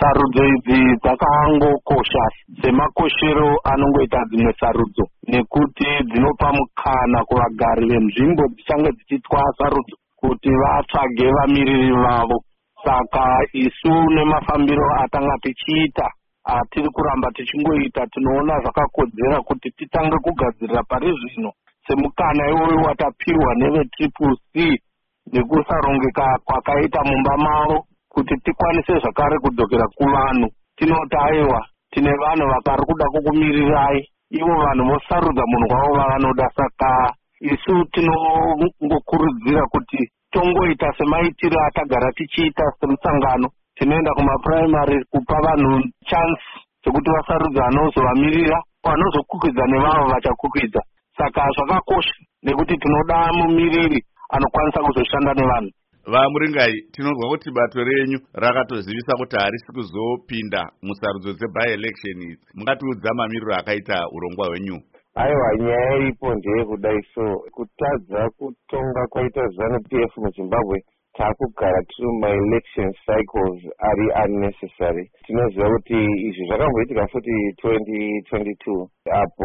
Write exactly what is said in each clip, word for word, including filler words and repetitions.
sarudzo idzi dzakangokosha semakoshero anongoita dzimwe sarudzo, nekuti dzinopa mukana kuvagari venzvimbo dzichange dzichitwa sarudzo kuti vatsvage vamiriri vavo. Saka isu nemafambiro atanga tichiita, atiri kuramba tichingoita, tinoona zvakakodzera kuti titange kugadzirira pari zvino semukana iwoyo watapirwa nevetriple C nekusarongeka kwakaita mumba mavo, kuti tikwanise zvakare kudzokera kuvanhu. Tinoti aiwa, tine vanhu vakari kuda kukumirirai, ivo vanhu vosarudza munhu wavo vavanoda. Saka isu tinongokurudzira kuti tongoita semaitiro atagara tichiita semusangano. Tinoenda kumapuraimari kupa vanhu chance chekuti vasarudza anozovamirira, vanozokukwidza nevavo vachakukwidza. Saka zvakakosha nekuti tinoda mumiriri anokwanisa kuzoshanda nevanhu. Vamuringai, tinonzwa kuti bato renyu rakatozivisa kuti harisi kuzopinda musarudzo dze-by election idzi. Mungatiudza mamiriro akaita urongwa hwenyu? Aiwa, nyaya iripo ndeyekudai. So kutadza kutonga kwaita ZANU-P F muZimbabwe, takugara tiri ma-election cycles ari unnecessary. Tinoziva kuti izvi zvakamboitika futi twenty twenty-two apo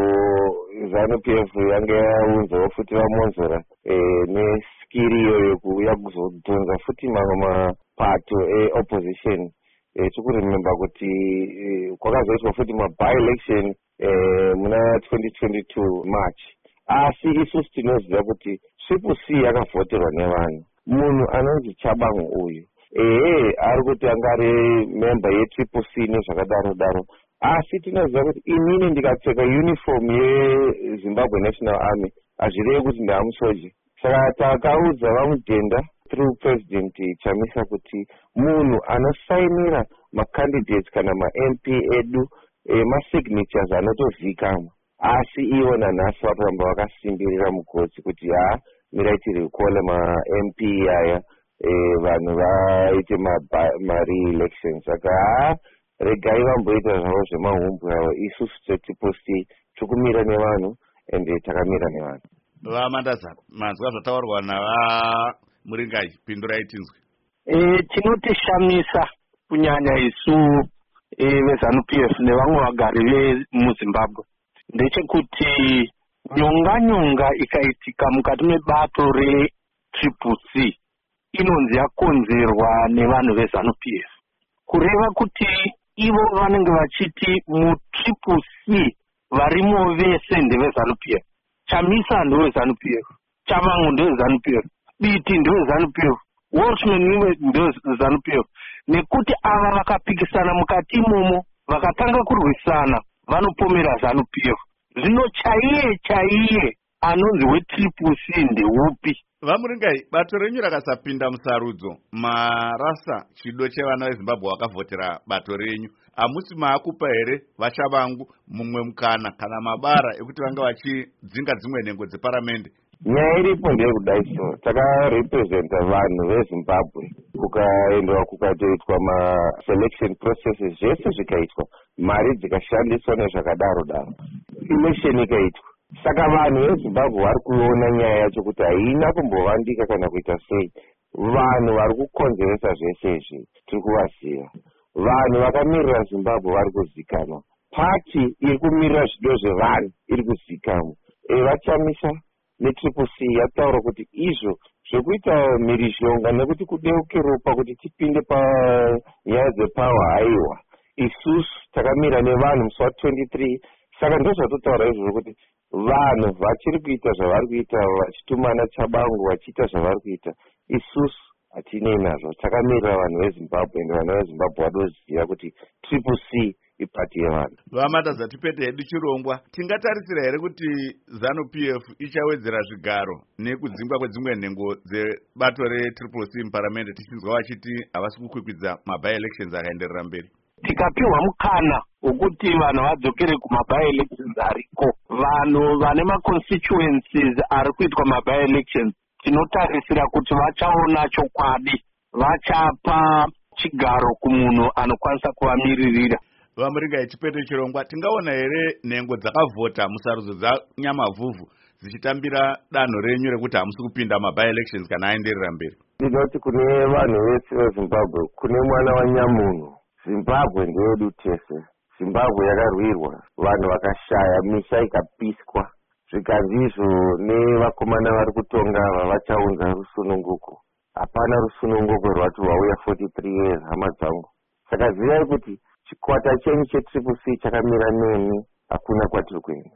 ZANU-P F yange yaunzawo futi vamonzora eh, neskiri iyoyo kuuya kuzodhonza futi mamwe mapato e-opposition. Eh, tikurememba kuti eh, kwakazoitwa futi ma-by-election eh, muna twenty twenty-two March. Asi isusu tinoziva kuti triple C yakavhoterwa nevanhu. Munhu anonzi Chabangu uyu ehe ari kuti angari member ye-triple C nezvakadaro daro. Asi tinoziva kuti inini ndikapfeka uniform ye-Zimbabwe National Army hazvirevi kuti ndamusoji. Saka takaudza vamudhenda through President Chamisa kuti munhu anosainira macandidates kana ma-M P edu e, ma-signatures anotozikamwa. Asi ivo nanhasi vatoramba vakasimbirira mukotsi kuti ha mirai tiri kuola ma-M P aya eh, vanhu vaite ma-re-election. Saka ha regai vamboita zvavo zvemahumbu avo. Isusu se-triple C tikumira nevanhu ende takamira nevanhu. Vamandaza, manzwa zvataurwa navamuringai, pindurai tinzwe. E, tinotishamisa kunyanya isu e, veZANU-P F nevamwe vagari vemuZimbabwe ndechekuti nyonga nyonga ikaitika mukati mebato re-triple C inonzi yakonzerwa nevanhu veZANU-P F, kureva kuti ivo vanenge vachiti mu-triple C varimo vese ndeveZANU-P F. Chamisa ndeweZANU-P F, Chabangu ndeweZANU-P F, Biti ndeweZANU-P F, Walshman ndeweZANU-P F. Nekuti ava vakapikisana mukati imomo vakatanga kurwisana vanopomera ZANU-P F. Zvino chaiye chaiye anonzi we-triple C ndeupi? Vamuringai, bato renyu rakasapinda musarudzo, marasa chido chevana veZimbabwe vakavhotera bato renyu. Hamusi maakupa here vaChabangu mumwe mukana kana mabara ekuti vanga vachidzinga dzimwe nhengo dzeparamende? Nyaya iripo ndeyekudai. So takarepresenta vanhu veZimbabwe, kukaendwa kukatoitwa ma-selection processes zvese zvikaitwa, mari dzikashandiswa nezvakadaro daro, election ikaitwa. Saka vanhu veZimbabwe vari kuona nyaya yacho kuti haina kumbovandika kana kuita sei. Vanhu vari kukonzeresa zvese izvi tiri kuvaziva. Vanhu vakamirira Zimbabwe vari kuzikanwa. Pati iri kumirira zvido zvevanhu iri kuzikanwa. E, vaChamisa ne-triple C yataura kuti izvo zvekuita mhirizhonga nekuti kudeuke ropa kuti tipinde panyaya dzepawa haiwa. Isusu takamira nevanhu musi wa twenty-three. Saka ndozvatotaura izvozvo kuti vanhu vachiri kuita zvavari kuita, vachitumana Chabangu vachiita zvavari kuita, isusu hatinei nazvo. Takamirira vanhu veZimbabwe ende vanhu veZimbabwe vanoziva kuti triple C ipati yevanhu. Vamandaza, tipete hedu chirongwa, tingatarisira here kuti ZANU-P F ichawedzera zvigaro nekudzingwa kwedzimwe nhengo dzebato re-triple C muparamende, tichinzwa vachiti havasi kukwikwidza ma-by-elections akaenderera mberi? Tikapiwa mukana wokuti vanhu vadzokere kuma-by-elections ariko, vanhu vane ma-constituencies ari kuitwa ma-by-elections, tinotarisira kuti vachaona chokwadi, vachapa chigaro kumunhu anokwanisa kuvamiririra. Vamuringai, chipete chirongwa, tingaona here nhengo dzakavhota musarudzo dzanyamavhuvhu dzichitambira danho renyu rekuti hamusi kupinda ma-by-elections kana aenderera mberi? Ndinoti kune vanhu vese veZimbabwe, kune mwana waNyamunhu Zimbabwe ndeyedu tese. Zimbabwe yakarwirwa, vanhu vakashaya, misha ikapiswa. Zvikanzizvo nevakomana vari kutonga vavachaunza rusununguko. Hapana rusununguko rwati rwauya forty-three years, hama dzangu. Saka zivai kuti chikwata chenyu chetriple C chakamira nemi, hakuna kwatiri kuenda.